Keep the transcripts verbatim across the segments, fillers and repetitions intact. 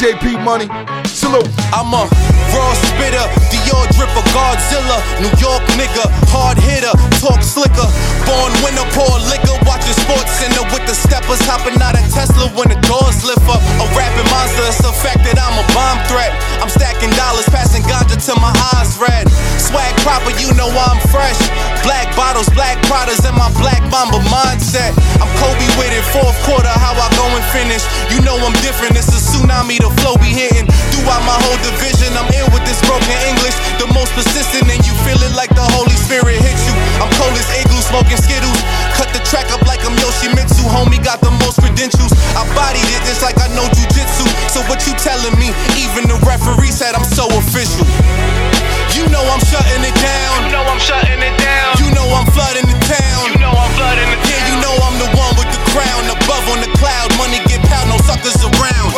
J P Money, salute. I'm a raw spitter, Dior dripper, Godzilla, New York nigga, hard hitter, talk slicker, born winner, pour liquor, watching Sports Center with the steppers, hopping out of Tesla when the doors lift up. A rapping monster, it's a fact that I'm a bomb threat. I'm stacking dollars, passing ganja till my eyes red. Swag proper, you know I'm fresh. Black bottles, black Pradas, and my black Mamba mindset. I'm Kobe with it, fourth quarter, how I go and finish. You know I'm different, it's a tsunami, the flow be hitting. Throughout my whole division, I'm in with this broken English. The most persistent, and you feel it like the Holy Spirit hits you. I'm cold as igloo, smoking Skittles. Cut the track up like I'm Yoshimitsu. Homie got the most credentials. I bodied it just like I know jujitsu. So what you telling me? Even the referee said I'm so official. You know I'm shutting it down. You know I'm shutting it down. You know I'm flooding the town. You know I'm flooding the town. Yeah, you know I'm the one with the crown. Above on the cloud, money get pound, no suckers around.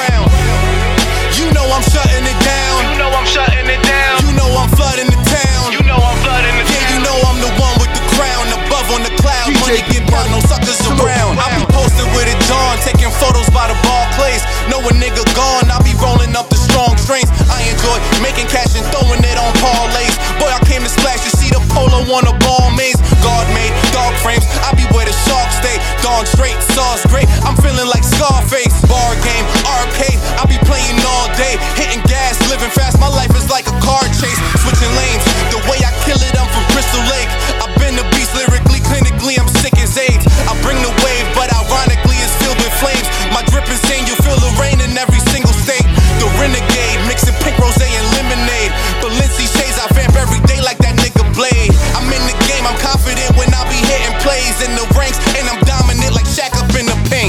You know I'm shutting it down. You know I'm shutting it down. You know I'm flooding the town. You know I'm flooding the town. Yeah, you know I'm the one with the crown. Above on the cloud, money get pound, no suckers around. I be posted with it, John, taking photos by the ball place. Know a nigga gone, I be rolling up the strong strings. I enjoy making cash and throwing it on parlays. Boy, I came to splash, you see the polo on a ball maze. Guard made, dog frames, I be where the sharks stay. Dawn straight, sauce great, I'm feeling like Scarface. Bar game, arcade, I be playing all day. Hitting gas, living fast, my life is like a car chase. Switching lanes, the way I kill it, I'm from Crystal Lake. I've been a beast lyrically, clinically, I'm sick as AIDS. I bring the wave, but ironically it's filled with flames. My drip is in, you feel the rain in every single state. The renegade, mixing pink rose and lemonade. Balenci shades, I vamp every day like that nigga Blade. I'm in the game, I'm confident when I be hitting plays in the ranks, and I'm dominant like Shaq up in the paint.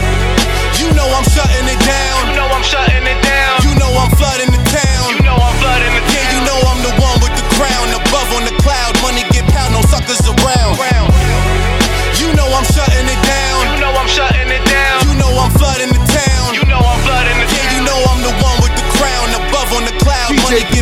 You know I'm shutting it down. You know I'm shutting it down. You know I'm flooding the town. You know I'm flooding the town. Yeah, you know I'm the one with the crown. Above on the cloud, money get pound, no suckers around. You know I'm shutting it down. You know I'm shutting it down. You know I'm flooding the town. You know I'm flooding the town. Yeah, you know I'm the one with the crown. Above on the cloud, money get